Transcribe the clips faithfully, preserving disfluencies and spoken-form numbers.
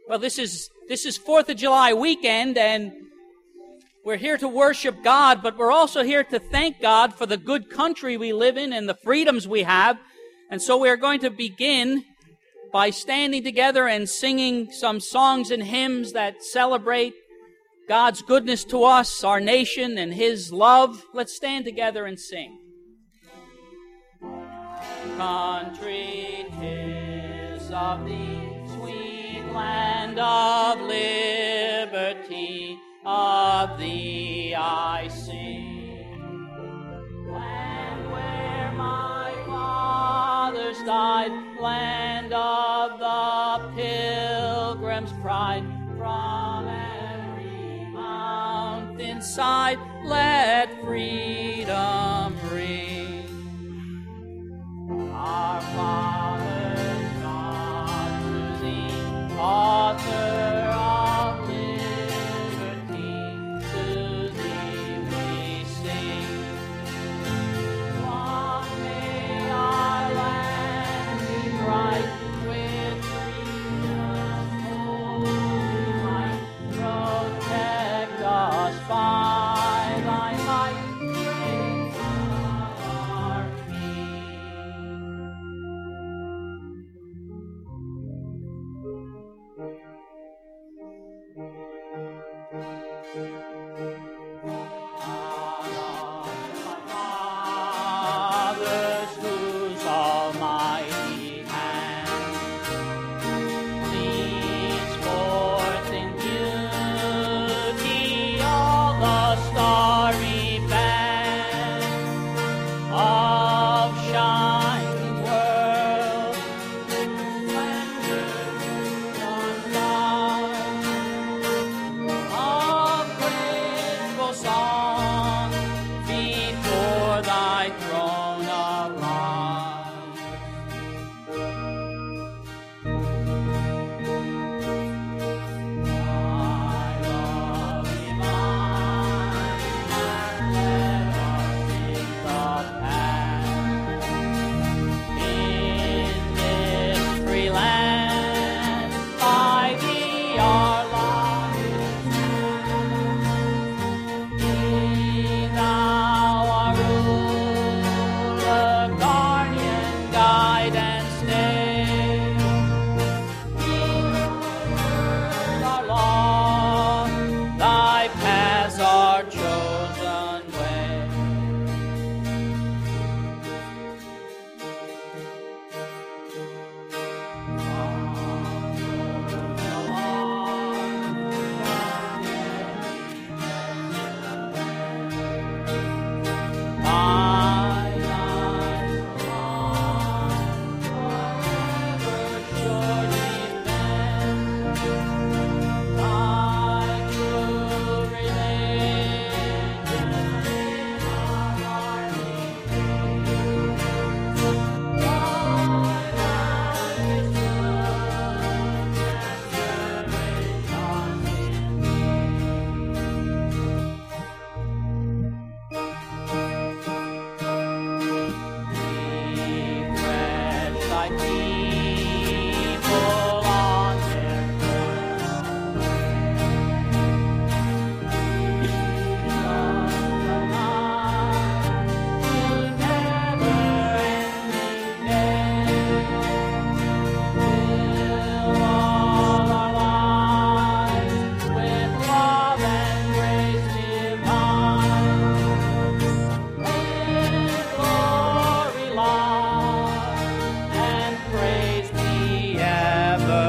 Well, this is this is fourth of July weekend, and we're here to worship God, but we're also here to thank God for the good country we live in and the freedoms we have. And so we're going to begin by standing together and singing some songs and hymns that celebrate God's goodness to us, our nation, and His love. Let's stand together and sing. Country 'tis of thee, sweet land of liberty, of thee I sing. Land where my fathers died, land of the pilgrim's pride, from every mountainside let freedom ring. Our fathers, God, to thee, author of liberty, to thee we sing. Long may our land be bright with freedom's holy light. Protect us by thy might, great our King. Fathers, whose almighty hand leads forth in beauty all the starry band of shining worlds, splendor undying, of grateful song before thy throne of light. Thy love divine, let us sing the past. In this free land, by thee our lives be thou our ruler, guardian, guide, and stay. Be our law, thy paths our chosen way. Thy life long, forever sure defense, thy true religion in our hearty faith. Thy life is good, and salvation refresh thy people on their never-ending day. Fill all our lives with love and grace divine. Let glory lie, and praise be ever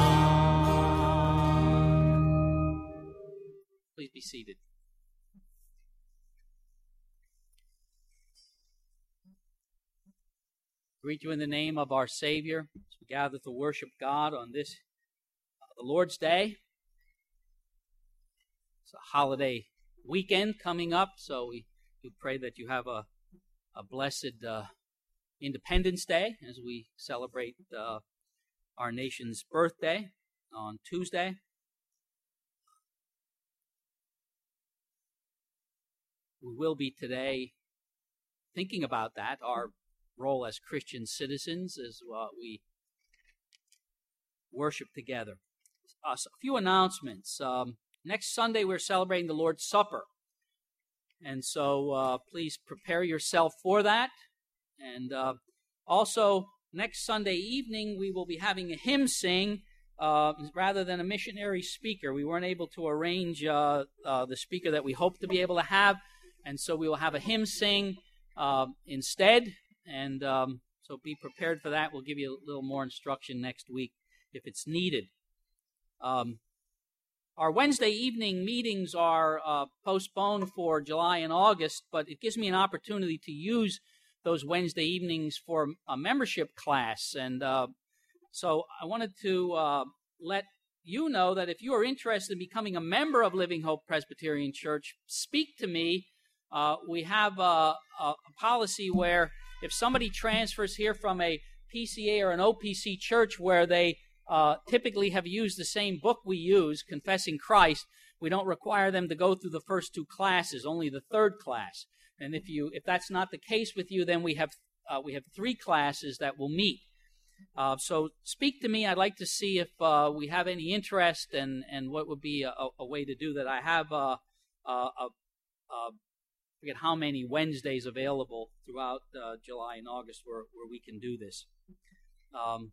thine. Please be seated. Greet you in the name of our Savior as we gather to worship God on this, uh, the Lord's Day. It's a holiday weekend coming up, so we, we pray that you have a, a blessed uh, Independence Day as we celebrate uh, our nation's birthday on Tuesday. We will be today thinking about that, our role as Christian citizens as uh, we worship together. uh, a few announcements. Um, next Sunday, we're celebrating the Lord's Supper. And so uh, please prepare yourself for that. And uh, also, next Sunday evening, we will be having a hymn sing uh, rather than a missionary speaker. We weren't able to arrange uh, uh, the speaker that we hope to be able to have. And so we will have a hymn sing uh, instead. And um, so be prepared for that. We'll give you a little more instruction next week if it's needed. Um, our Wednesday evening meetings are uh, postponed for July and August, but it gives me an opportunity to use those Wednesday evenings for a membership class. And uh, so I wanted to uh, let you know that if you are interested in becoming a member of Living Hope Presbyterian Church, speak to me. Uh, we have a, a policy where if somebody transfers here from a P C A or an O P C church where they uh, typically have used the same book we use, Confessing Christ, we don't require them to go through the first two classes, only the third class. And if you if that's not the case with you, then we have uh, we have three classes that will meet. Uh, so speak to me. I'd like to see if uh, we have any interest and, and what would be a, a way to do that. I have uh, a, a, a forget how many Wednesdays available throughout uh, July and August where, where we can do this. Um,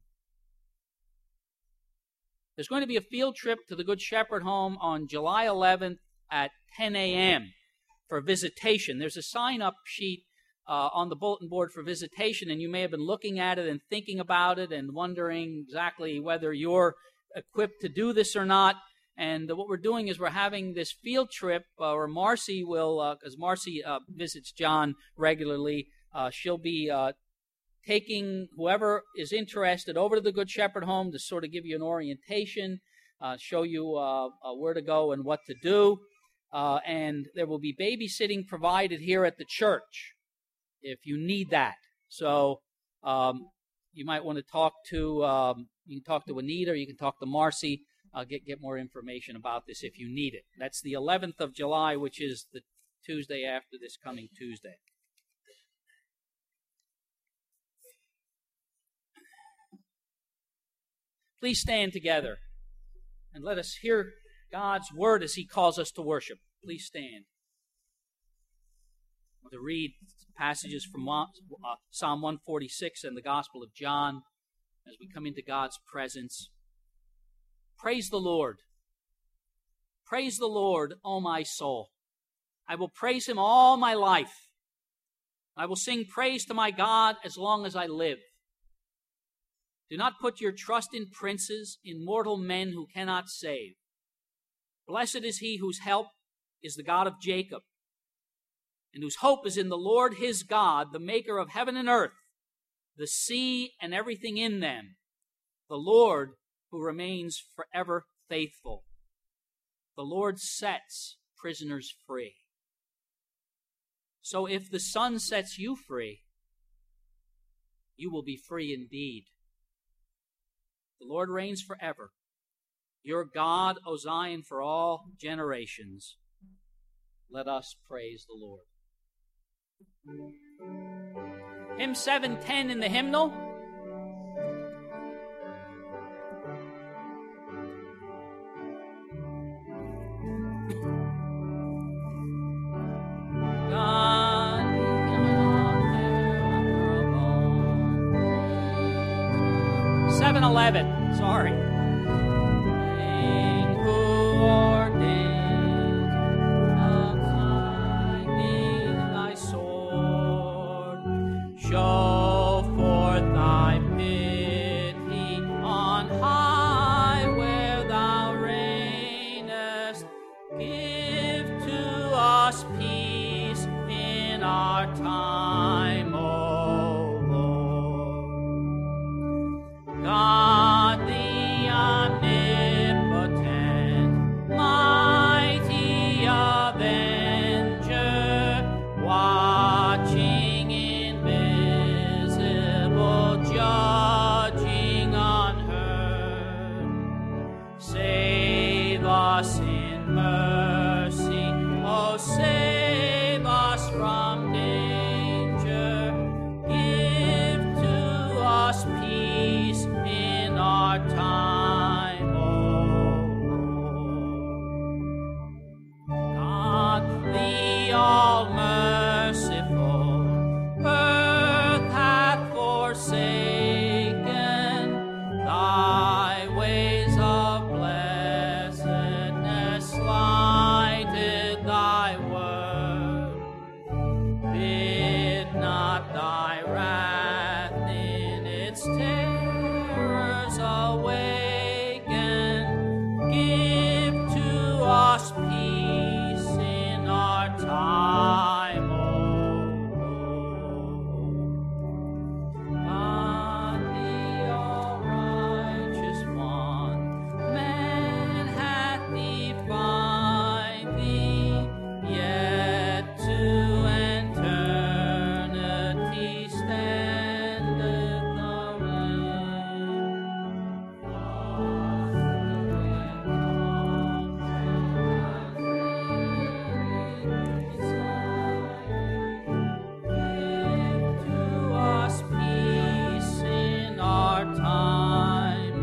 there's going to be a field trip to the Good Shepherd home on July eleventh at ten a.m. for visitation. There's a sign-up sheet uh, on the bulletin board for visitation, and you may have been looking at it and thinking about it and wondering exactly whether you're equipped to do this or not. And uh, what we're doing is we're having this field trip uh, where Marcy will, because uh, Marcy uh, visits John regularly, uh, she'll be uh, taking whoever is interested over to the Good Shepherd home to sort of give you an orientation, uh, show you uh, uh, where to go and what to do. Uh, and there will be babysitting provided here at the church if you need that. So um, you might want to talk to, um, you can talk to Anita or you can talk to Marcy, uh, get, get more information about this if you need it. That's the eleventh of July, which is the Tuesday after this coming Tuesday. Please stand together and let us hear God's word as he calls us to worship. Please stand. I want to read passages from Psalm one forty-six and the Gospel of John as we come into God's presence. Praise the Lord. Praise the Lord, O my soul. I will praise him all my life. I will sing praise to my God as long as I live. Do not put your trust in princes, in mortal men who cannot save. Blessed is he whose help is the God of Jacob, and whose hope is in the Lord his God, the maker of heaven and earth, the sea and everything in them, the Lord who remains forever faithful. The Lord sets prisoners free. So if the Son sets you free, you will be free indeed. The Lord reigns forever. Your God, O Zion, for all generations. Let us praise the Lord. Hymn seven ten in the hymnal. seven eleven, sorry. Peace in our time, oh of blessedness lighted thy word. Bid not thy wrath in its terrors awaken. Give to us peace in our time, O Lord. God, the all-righteous one, man hath defied thee, yet to eternity standeth the Give to us peace in our time, O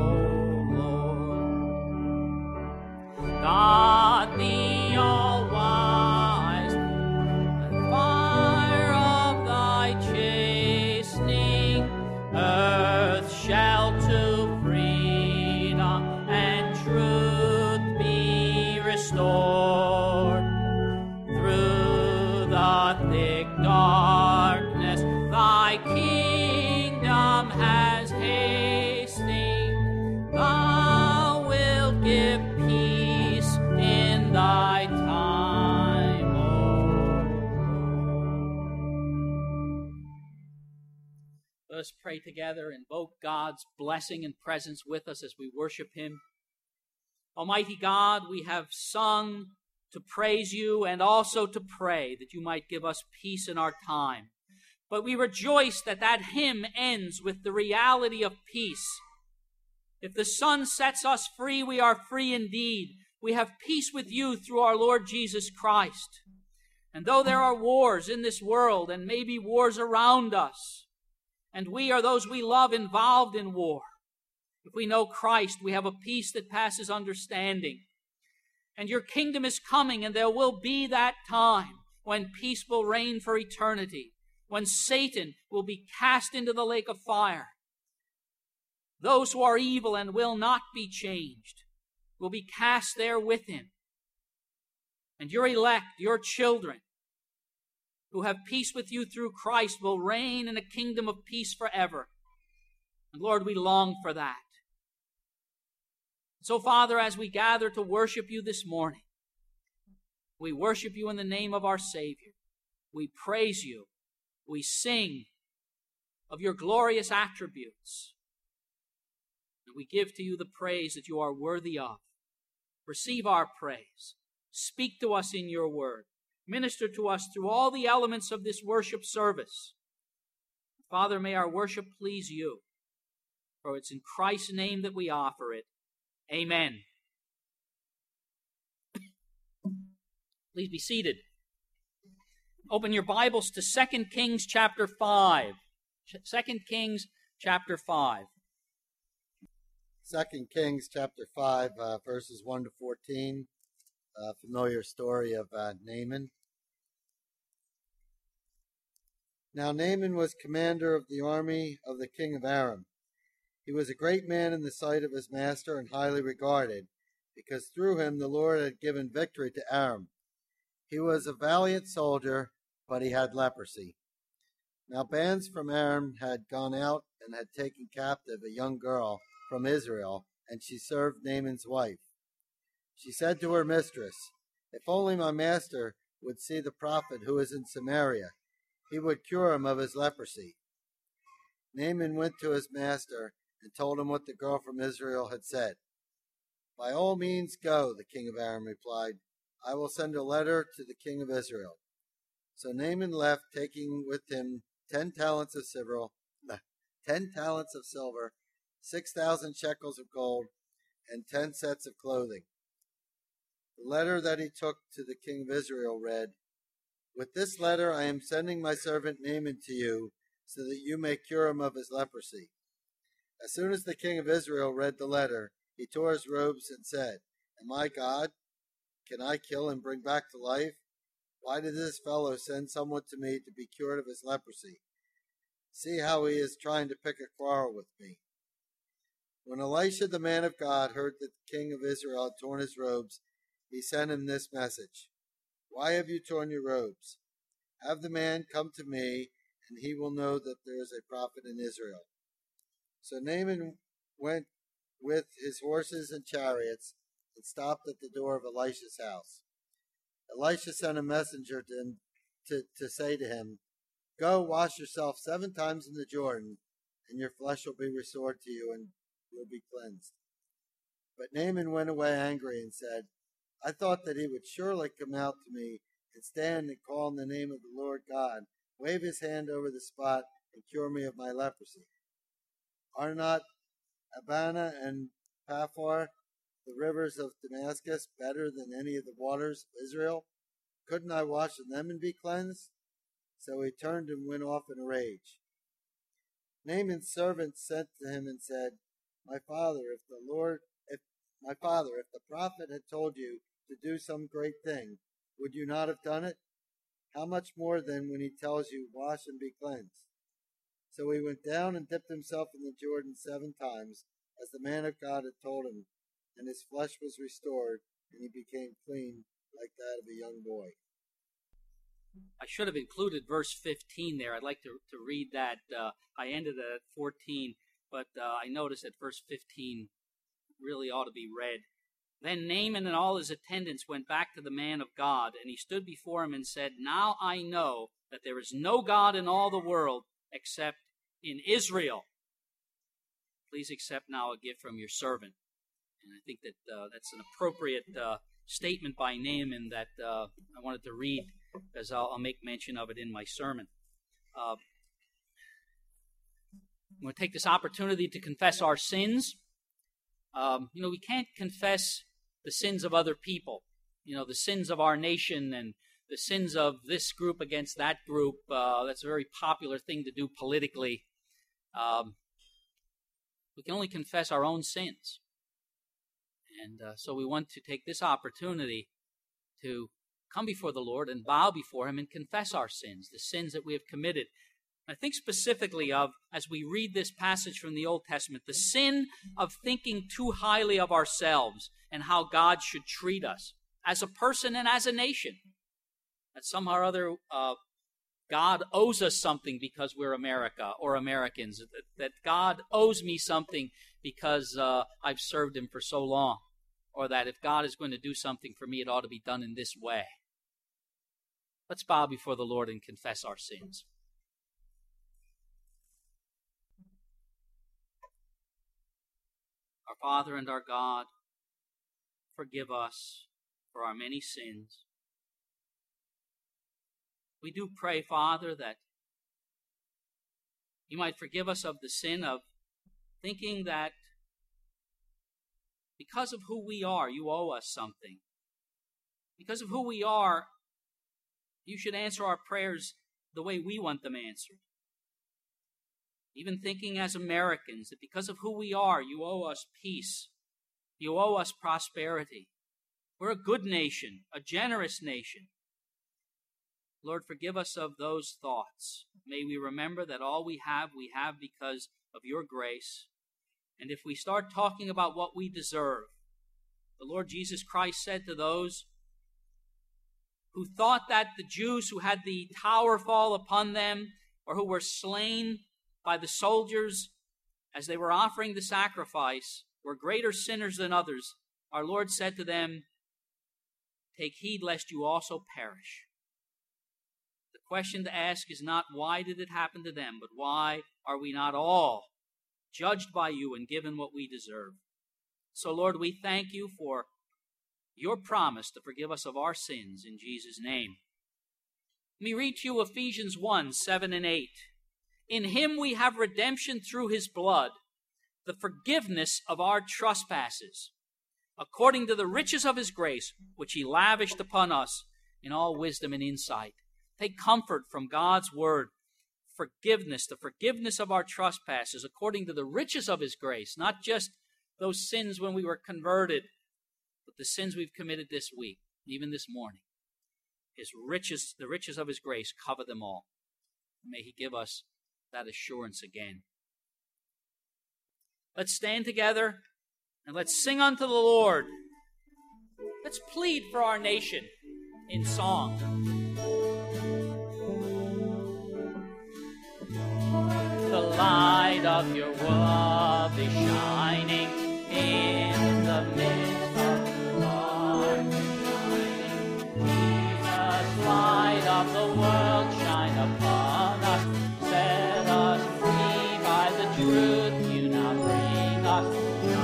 Lord. God the all-wise, the fire of thy chastening, earth shall to freedom and truth be restored. Through the thick darkness thy kingdom has hastening. Thou wilt give peace in thy time, O Lord. Let us pray together, invoke God's blessing and presence with us as we worship Him. Almighty God, we have sung to praise you and also to pray that you might give us peace in our time. But we rejoice that that hymn ends with the reality of peace. If the Son sets us free, we are free indeed. We have peace with you through our Lord Jesus Christ. And though there are wars in this world and maybe wars around us, and we or those we love involved in war, if we know Christ, we have a peace that passes understanding. And your kingdom is coming, and there will be that time when peace will reign for eternity, when Satan will be cast into the lake of fire. Those who are evil and will not be changed will be cast there with him. And your elect, your children, who have peace with you through Christ, will reign in a kingdom of peace forever. And Lord, we long for that. So, Father, as we gather to worship you this morning, we worship you in the name of our Savior. We praise you. We sing of your glorious attributes. And we give to you the praise that you are worthy of. Receive our praise. Speak to us in your word. Minister to us through all the elements of this worship service. Father, may our worship please you. For it's in Christ's name that we offer it. Amen. Please be seated. Open your Bibles to Second Kings chapter five. Second Kings chapter five. Second Kings chapter five, uh, verses one to fourteen. A familiar story of uh, Naaman. Now Naaman was commander of the army of the king of Aram. He was a great man in the sight of his master and highly regarded, because through him the Lord had given victory to Aram. He was a valiant soldier, but he had leprosy. Now bands from Aram had gone out and had taken captive a young girl from Israel, and she served Naaman's wife. She said to her mistress, "If only my master would see the prophet who is in Samaria, he would cure him of his leprosy." Naaman went to his master and told him what the girl from Israel had said. "By all means go," the king of Aram replied. "I will send a letter to the king of Israel." So Naaman left, taking with him ten talents of silver, ten talents of silver, six thousand shekels of gold, and ten sets of clothing. The letter that he took to the king of Israel read, "With this letter I am sending my servant Naaman to you, so that you may cure him of his leprosy." As soon as the king of Israel read the letter, he tore his robes and said, "Am I God? Can I kill and bring back to life? Why did this fellow send someone to me to be cured of his leprosy? See how he is trying to pick a quarrel with me." When Elisha the man of God heard that the king of Israel had torn his robes, he sent him this message: Why have you torn your robes? Have the man come to me, and he will know that there is a prophet in Israel. So Naaman went with his horses and chariots and stopped at the door of Elisha's house. Elisha sent a messenger to him to, to say to him, Go, wash yourself seven times in the Jordan, and your flesh will be restored to you, and you'll be cleansed. But Naaman went away angry and said, I thought that he would surely come out to me and stand and call in the name of the Lord God, wave his hand over the spot, and cure me of my leprosy. Are not Abana and Paphar, the rivers of Damascus, better than any of the waters of Israel? Couldn't I wash in them and be cleansed? So he turned and went off in a rage. Naaman's servant sent to him and said, My father, if the Lord, if my father, if the prophet had told you to do some great thing, would you not have done it? How much more then when he tells you, Wash and be cleansed? So he went down and dipped himself in the Jordan seven times, as the man of God had told him, and his flesh was restored, and he became clean like that of a young boy. I should have included verse fifteen there. I'd like to, to read that. Uh, I ended at fourteen, but uh, I noticed that verse fifteen really ought to be read. Then Naaman and all his attendants went back to the man of God, and he stood before him and said, Now I know that there is no God in all the world except in Israel. Please accept now a gift from your servant. And I think that uh, that's an appropriate uh, statement by Naaman that uh, I wanted to read, because I'll, I'll make mention of it in my sermon. Uh, I'm going to take this opportunity to confess our sins. Um, you know, we can't confess the sins of other people. You know, the sins of our nation and the sins of this group against that group. Uh, that's a very popular thing to do politically. Um, we can only confess our own sins. And uh, so we want to take this opportunity to come before the Lord and bow before Him and confess our sins, the sins that we have committed. I think specifically of, as we read this passage from the Old Testament, the sin of thinking too highly of ourselves and how God should treat us as a person and as a nation. That somehow or other uh, God owes us something because we're America or Americans. That, that God owes me something because uh, I've served Him for so long. Or that if God is going to do something for me, it ought to be done in this way. Let's bow before the Lord and confess our sins. Our Father and our God, forgive us for our many sins. We do pray, Father, that You might forgive us of the sin of thinking that because of who we are, You owe us something. Because of who we are, You should answer our prayers the way we want them answered. Even thinking as Americans that because of who we are, You owe us peace. You owe us prosperity. We're a good nation, a generous nation. Lord, forgive us of those thoughts. May we remember that all we have, we have because of Your grace. And if we start talking about what we deserve, the Lord Jesus Christ said to those who thought that the Jews who had the tower fall upon them, or who were slain by the soldiers as they were offering the sacrifice, were greater sinners than others, our Lord said to them, Take heed lest you also perish. The question to ask is not why did it happen to them, but why are we not all judged by You and given what we deserve? So, Lord, we thank You for Your promise to forgive us of our sins in Jesus' name. Let me read to you Ephesians one, seven and eight. In Him we have redemption through His blood, the forgiveness of our trespasses, according to the riches of His grace, which He lavished upon us in all wisdom and insight. Take comfort from God's word. Forgiveness, the forgiveness of our trespasses, according to the riches of His grace, not just those sins when we were converted, but the sins we've committed this week, even this morning. His riches, the riches of His grace cover them all. May He give us that assurance again. Let's stand together and let's sing unto the Lord. Let's plead for our nation in song. The light of your love is shining in the midst of darkness shining. Jesus, light of the world, shine upon us. Set us free by the truth you now bring us.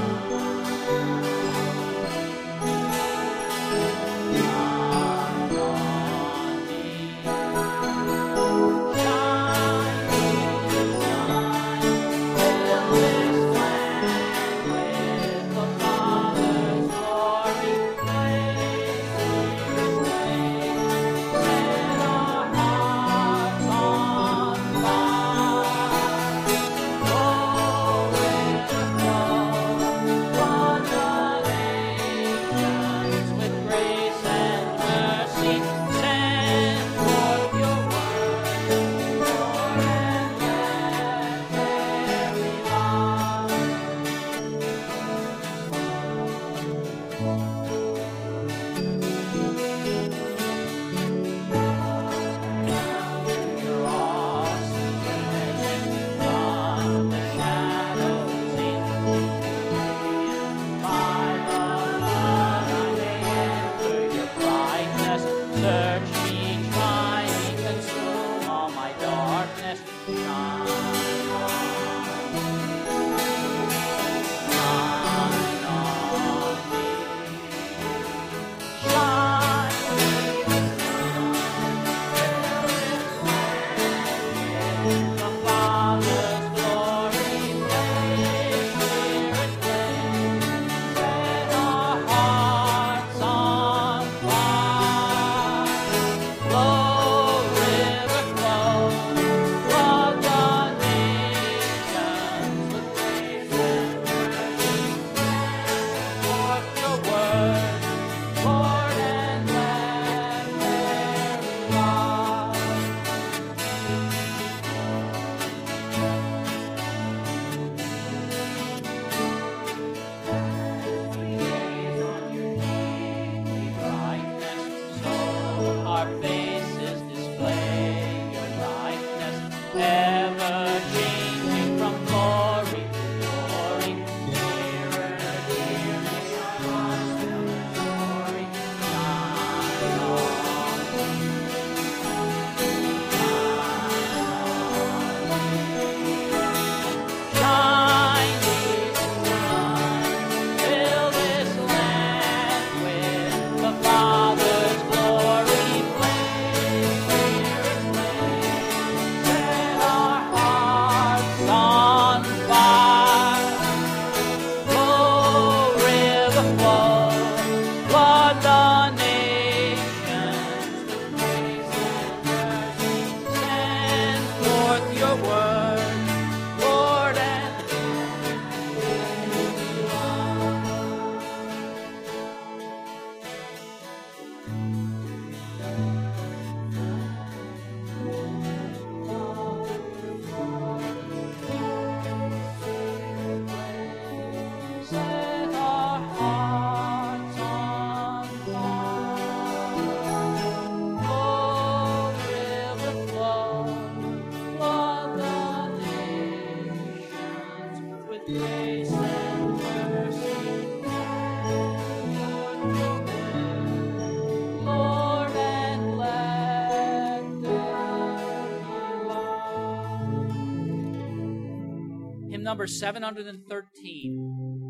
Number seven hundred thirteen.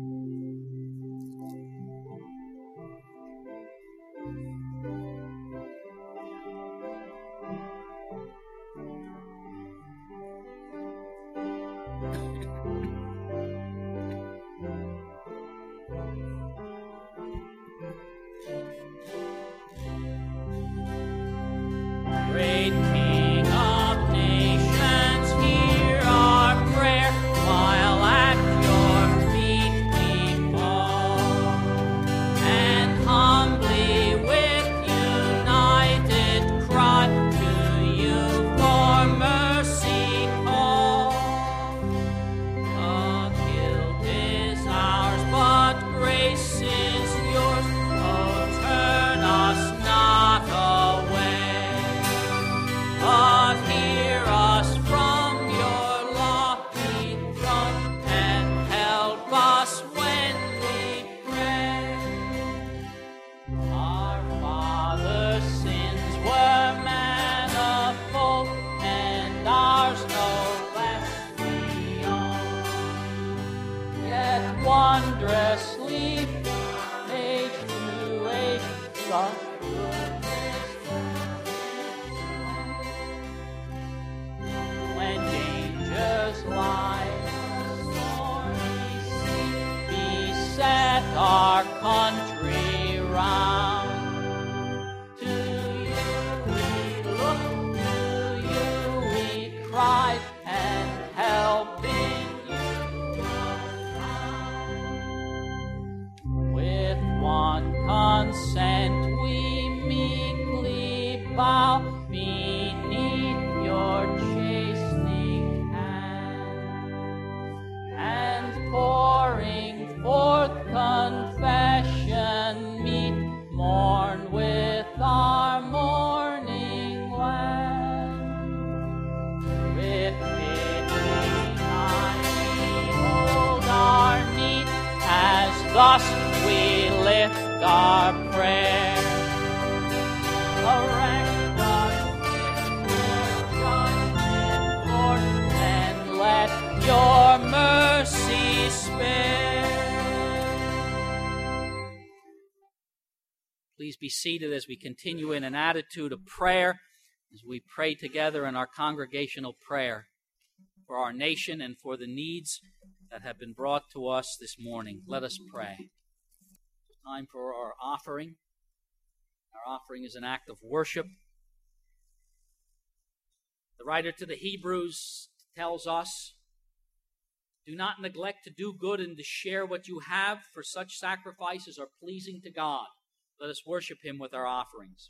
Great King of nations, hear our prayer while at your feet of goodness. When dangers lie, stormy sea beset our country round. To you we look, to you we cry, and help in you was found. With one consent we meekly bow beneath your chastening hand, and pouring forth confession meet, mourn with our mourning land. With pitying eye behold our need, as thus we lift our prayer. Erect our fist, judgment, Lord, and let your mercy spare. Please be seated as we continue in an attitude of prayer, as we pray together in our congregational prayer for our nation and for the needs that have been brought to us this morning. Let us pray. It's time for our offering. Our offering is an act of worship. The writer to the Hebrews tells us, do not neglect to do good and to share what you have, for such sacrifices are pleasing to God. Let us worship him with our offerings.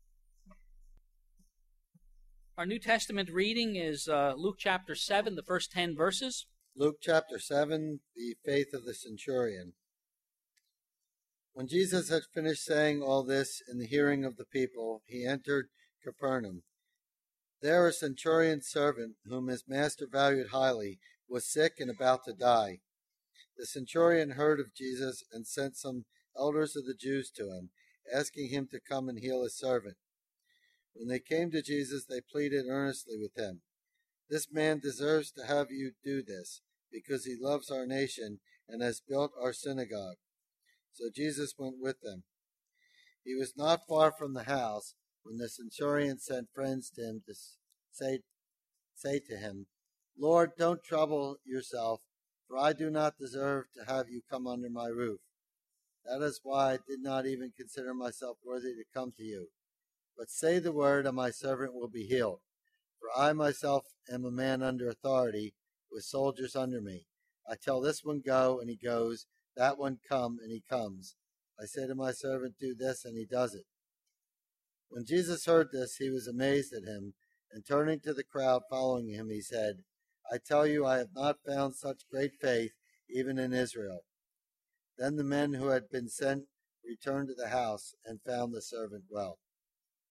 Our New Testament reading is uh, Luke chapter seven, the first ten verses. Luke chapter seven, the faith of the centurion. When Jesus had finished saying all this in the hearing of the people, he entered Capernaum. There a centurion's servant, whom his master valued highly, was sick and about to die. The centurion heard of Jesus and sent some elders of the Jews to him, asking him to come and heal his servant. When they came to Jesus, they pleaded earnestly with him, this man deserves to have you do this, because he loves our nation and has built our synagogue. So Jesus went with them. He was not far from the house when the centurion sent friends to him to say, say to him, Lord, don't trouble yourself, for I do not deserve to have you come under my roof. That is why I did not even consider myself worthy to come to you. But say the word, and my servant will be healed. For I myself am a man under authority, with soldiers under me. I tell this one, go, and he goes, that one, come, and he comes. I say to my servant, do this, and he does it. When Jesus heard this, he was amazed at him, and turning to the crowd following him, he said, I tell you, I have not found such great faith, even in Israel. Then the men who had been sent returned to the house and found the servant well.